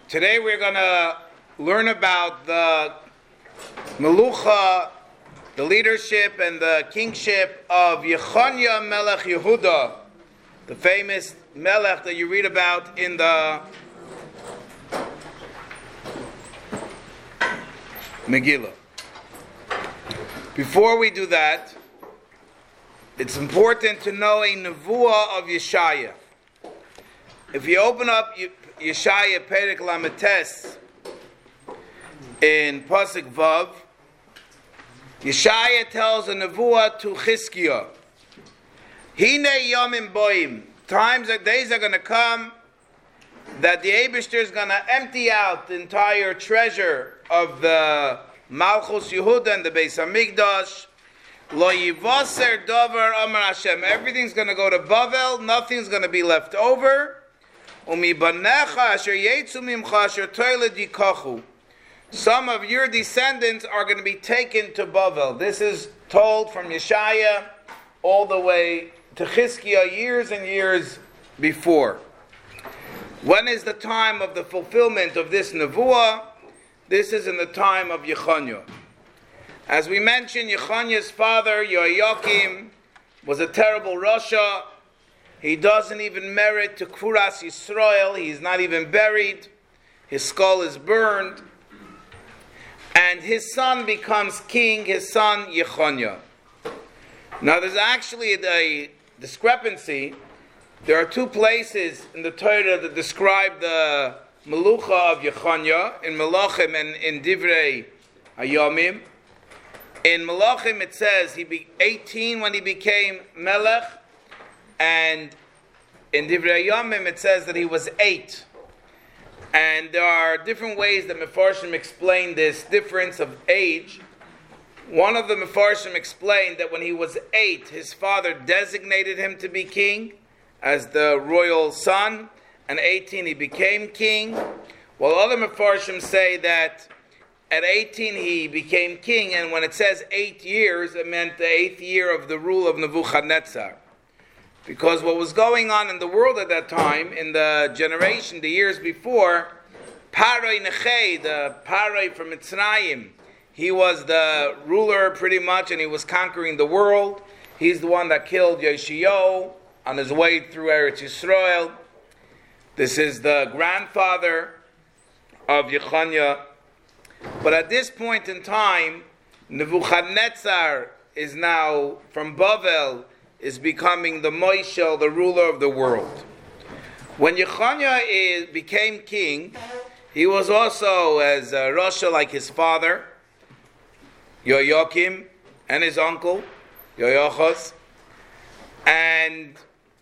Today we're going to learn about the Melucha, the leadership and the kingship of Yechoniah Melech Yehuda, the famous Melech that you read about in the Megillah. Before we do that, it's important to know a Nevuah of Yeshaya. If you open up Yeshaya Perek Lametes in Pasuk Vav, Yeshaya tells a Nevuah to Chizkiah. Hine yomim boim. Days are going to come that the Eibishter is going to empty out the entire treasure of the Malchus Yehuda and the Beis Hamikdash. Lo yivaser davar amar Hashem. Everything's going to go to Bavel. Nothing's going to be left over. Umibanecha asher yetzu mimcha asher toiled yikachu. Some of your descendants are going to be taken to Bavel. This is told from Yeshaya all the way to Chizkiah years and years before. When is the time of the fulfillment of this Nevuah? This is in the time of Yechoniah. As we mentioned, Yechoniah's father, Yoakim, was a terrible Rasha. He doesn't even merit to Kfuras Yisrael. He's not even buried. His skull is burned. And his son becomes king, his son Yechoniah. Now there's actually a discrepancy. There are two places in the Torah that describe the Melucha of Yechoniah, in Melachim and in Divrei Hayomim. In Melachim it says he be 18 when he became Melech, and in Divrei Hayomim it says that he was 8. And there are different ways that Mefarshim explain this difference of age. One of the Mefarshim explained that when he was 8, his father designated him to be king as the royal son, and 18 he became king. While other Mefarshim say that at 18 he became king, and when it says 8 years, it meant the 8th year of the rule of Nebuchadnezzar. Because what was going on in the world at that time, in the generation, the years before, Paroi Nechei, the Paroi from Mitzrayim, he was the ruler pretty much, and he was conquering the world. He's the one that killed Yoshiyahu on his way through Eretz Yisrael. This is the grandfather of Yechoniah. But at this point in time, Nebuchadnezzar is now, from Bavel, is becoming the Moishel, the ruler of the world. When Yechoniah became king, he was also as a Rasha like his father, Yoakim, and his uncle, Yoachaz. And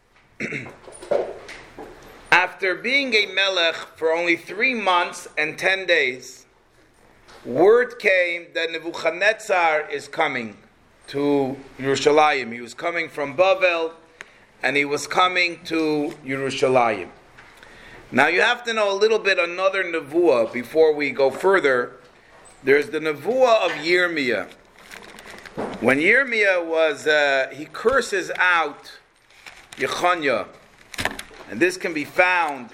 after being a Melech for only 3 months and 10 days, word came that Nebuchadnezzar is coming to Yerushalayim. He was coming from Bavel, and he was coming to Yerushalayim. Now you have to know a little bit another Nevuah before we go further. There's the Nevuah of Yirmiyah. When Yirmiyah was, he curses out Yechoniah, and this can be found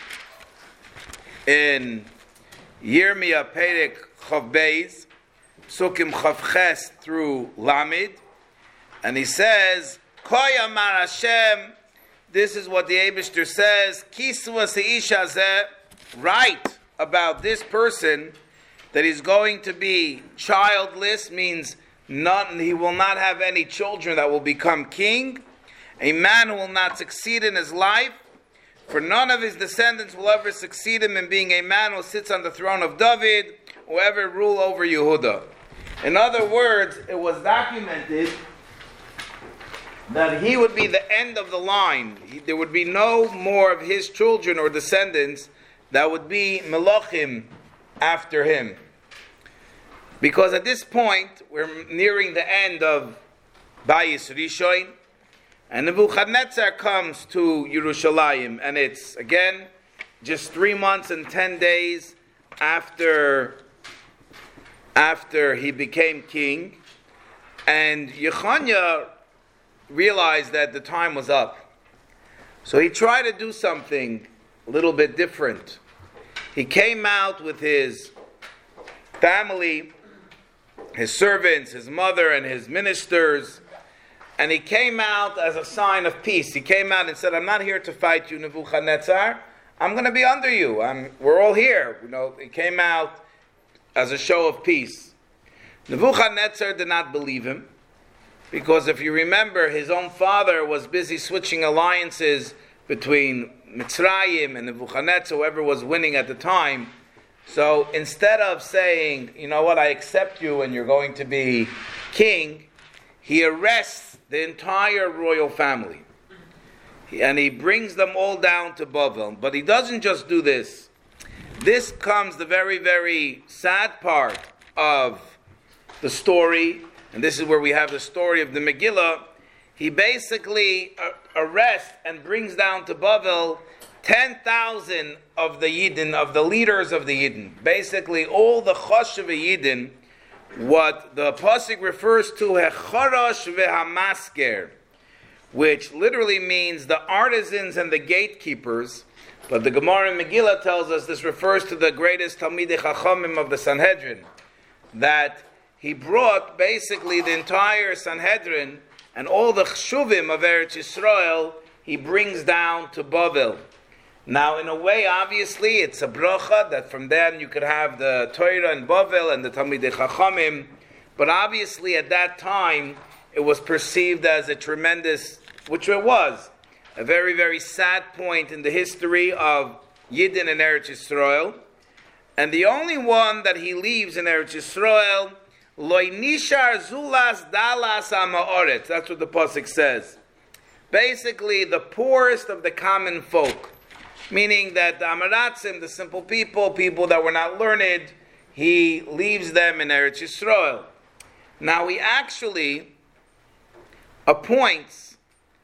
in Yirmiyah Perek Chav Beis, Sukim Chav Ches through Lamed, and he says, Koy Amar Hashem, this is what the Eibishter says, Kiswa Seisha Zeh, write about this person that he's going to be childless, means he will not have any children that will become king, a man who will not succeed in his life, for none of his descendants will ever succeed him in being a man who sits on the throne of David, or ever rule over Yehuda. In other words, it was documented that he would be the end of the line. There would be no more of his children or descendants that would be Melachim after him. Because at this point, we're nearing the end of Bayis Rishon, and Nebuchadnezzar comes to Yerushalayim, and it's, again, just 3 months and 10 days after he became king, and Yechoniah realized that the time was up. So he tried to do something a little bit different. He came out with his family, his servants, his mother, and his ministers, and he came out as a sign of peace. He came out and said, I'm not here to fight you, Nebuchadnezzar. I'm going to be under you. We're all here. He came out as a show of peace. Nebuchadnezzar did not believe him, because if you remember, his own father was busy switching alliances between Mitzrayim and Nebuchadnezzar, whoever was winning at the time. So instead of saying, you know what, I accept you and you're going to be king, he arrests the entire royal family. And he brings them all down to Bavel. But he doesn't just do this. This comes the very, very sad part of the story. And this is where we have the story of the Megillah. He basically arrests and brings down to Bavel 10,000 of the Yidden, of the leaders of the Yidden. Basically, all the Choshev Yidden, what the Pasuk refers to, Hechorosh ve'hamasker, which literally means the artisans and the gatekeepers. But the Gemara in Megillah tells us this refers to the greatest Talmidei Chachamim of the Sanhedrin, that he brought basically the entire Sanhedrin and all the Chshuvim of Eretz Yisrael, he brings down to Bavel. Now, in a way, obviously, it's a bracha that from then you could have the Torah and Bavel and the Talmidei Chachamim. But obviously, at that time, it was perceived as a tremendous, which it was, a very, very sad point in the history of Yidden and Eretz Yisrael. And the only one that he leaves in Eretz Yisrael, Loi nishar zulas dalas ha'ma'oretz. That's what the pasuk says. Basically, the poorest of the common folk. Meaning that the Amaratzim, the simple people that were not learned, he leaves them in Eretz Yisrael. Now he actually appoints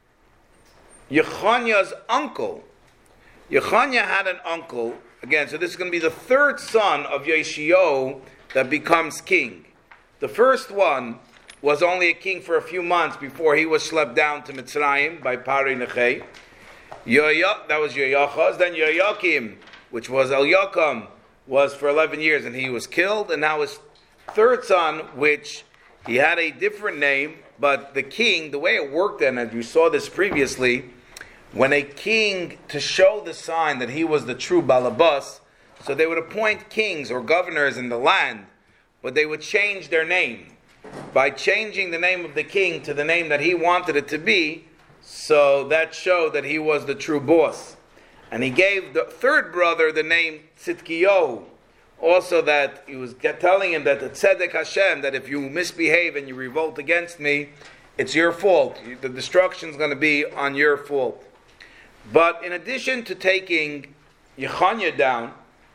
Yechonya's uncle. Yechonya had an uncle, again, so this is going to be the third son of Yeshio that becomes king. The first one was only a king for a few months before he was schlepped down to Mitzrayim by Pari Nechei. That was Yoyachaz. Then Yoyakim, which was Eliakim, was for 11 years and he was killed. And now his third son, which he had a different name, but the king, the way it worked then, as you saw this previously, when a king, to show the sign that he was the true Balabas, so they would appoint kings or governors in the land, but they would change their name. By changing the name of the king to the name that he wanted it to be, so that showed that he was the true boss. And he gave the third brother the name Tzidkiyahu. Also that he was telling him that the Tzedek Hashem, that if you misbehave and you revolt against me, it's your fault. The destruction is going to be on your fault. But in addition to taking Yechonya down,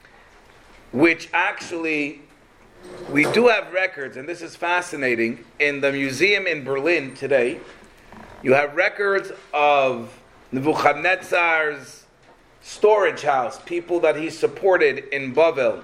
which actually we do have records, and this is fascinating, in the museum in Berlin today, you have records of Nebuchadnezzar's storage house, people that he supported in Bavel.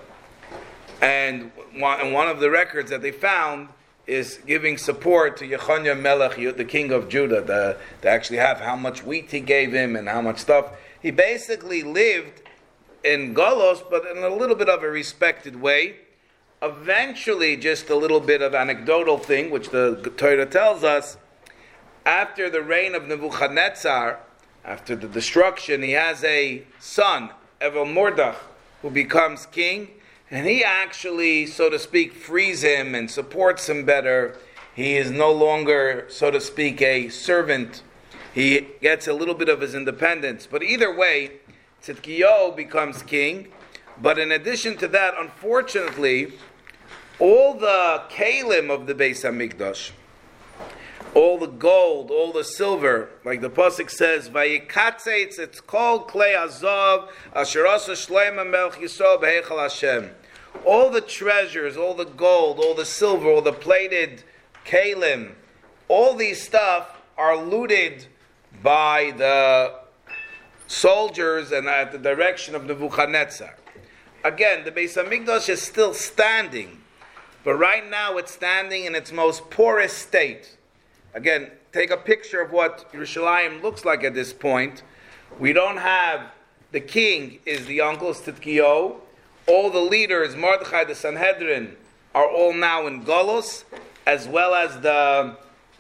And one of the records that they found is giving support to Yechonya Melech, the king of Judah. They actually have how much wheat he gave him and how much stuff. He basically lived in Golos, but in a little bit of a respected way. Eventually, just a little bit of anecdotal thing, which the Torah tells us, after the reign of Nebuchadnezzar, after the destruction, he has a son, Evel Mordach, who becomes king, and he actually, so to speak, frees him and supports him better. He is no longer, so to speak, a servant. He gets a little bit of his independence. But either way, Tzidkiyahu becomes king. But in addition to that, unfortunately, all the kalim of the Beis HaMikdash, all the gold, all the silver, like the pasuk says, "Vayikatzeitz," it's called klei azav asher asa Shlomo melech Yisrael b'heichal Hashem. All the treasures, all the gold, all the silver, all the plated kalim, all these stuff are looted by the soldiers and at the direction of Nebuchadnezzar. Again, the Beis HaMikdash is still standing, but right now it's standing in its most poorest state. Again, take a picture of what Yerushalayim looks like at this point. We don't have, the king is the uncle, Tzidkiyahu. all the leaders, Mordechai, the Sanhedrin, are all now in Golos, as well as the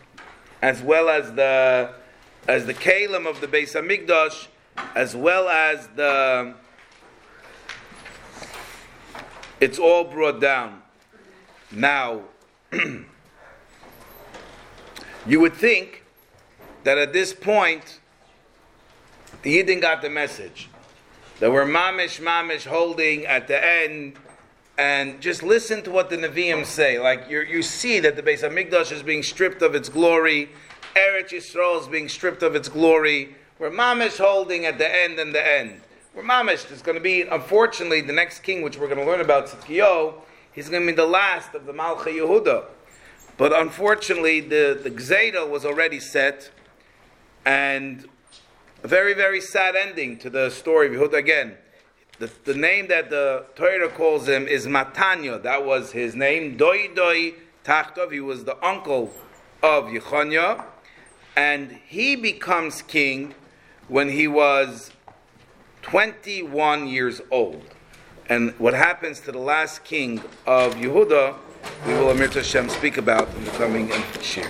Kalim of the Beis Hamikdash, as well as it's all brought down. Now, you would think that at this point, the Yidden got the message. That we're mamish holding at the end, and just listen to what the Nevi'im say. Like, you see that the Beis HaMikdash is being stripped of its glory, Eretz Yisrael is being stripped of its glory. We're mamish holding at the end and the end. We're mamish. There's going to be, unfortunately, the next king, which we're going to learn about, Tzidkiyahu, he's going to be the last of the Malchei Yehuda. But unfortunately, the Gzeira was already set, and a very, very sad ending to the story of Yehuda again. The name that the Torah calls him is Matanya. That was his name. Doi Tachtov. He was the uncle of Yechoniah. And he becomes king when he was 21 years old. And what happens to the last king of Yehuda, we will, Amir Hashem, speak about in the coming shir.